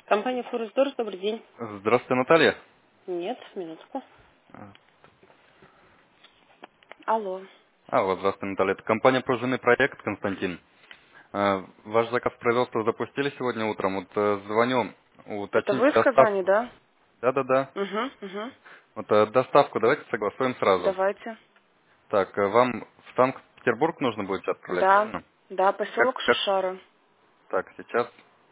Компания Форестдорс, добрый день. Здравствуйте, Наталья. Нет, минутку. А, Алло. вот, здравствуйте, Наталья. Это компания «Пружинный проект», Константин. Ваш заказ производства запустили сегодня утром. Вот звоню Это уточнить вы в Казани, доставку. да? Да-да-да. Угу, угу. Вот доставку давайте согласуем сразу. Давайте. Так, вам в Санкт-Петербург нужно будет отправлять, Да, правильно? да, Как, поселок как? Шушара. Так, сейчас.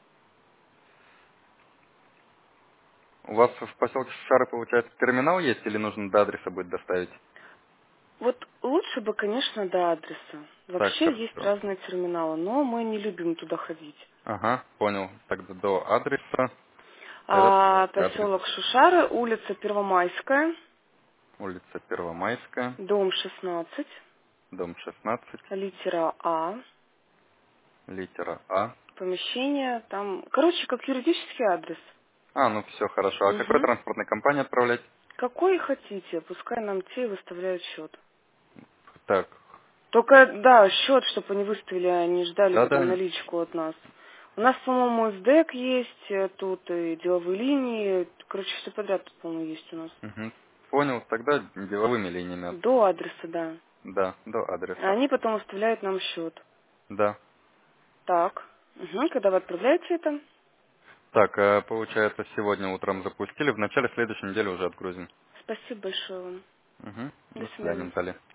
У вас в поселке Шары, получается, терминал есть или нужно до адреса будет доставить? Вот лучше бы, конечно, до адреса. Так, Вообще есть хорошо. разные терминалы, но мы не любим туда ходить. Ага, понял. Тогда до адреса. Тогда давайте адрес. Поселок Шушары, улица Первомайская, Улица Первомайская, дом 16, дом 16, литера А, литера А. помещение там, короче, как юридический адрес. Ну все хорошо. А какой Угу. транспортной компании отправлять? Какой хотите, пускай нам те и выставляют счет. Так, Только, да, счет, чтобы они выставили, а не ждали потом да-да. наличку от нас. У нас, по-моему, СДЭК есть, тут и деловые линии. Короче, все подряд тут, по-моему, есть у нас. Мгм. Понял, тогда деловыми линиями. До адреса, да. Да, до А адреса. они потом выставляют нам счет. Да. Так. Угу, когда вы отправляете это? Так, получается, сегодня утром запустили, в начале следующей недели уже отгрузим. Спасибо большое вам. Угу. До До свидания, свидания. Наталья.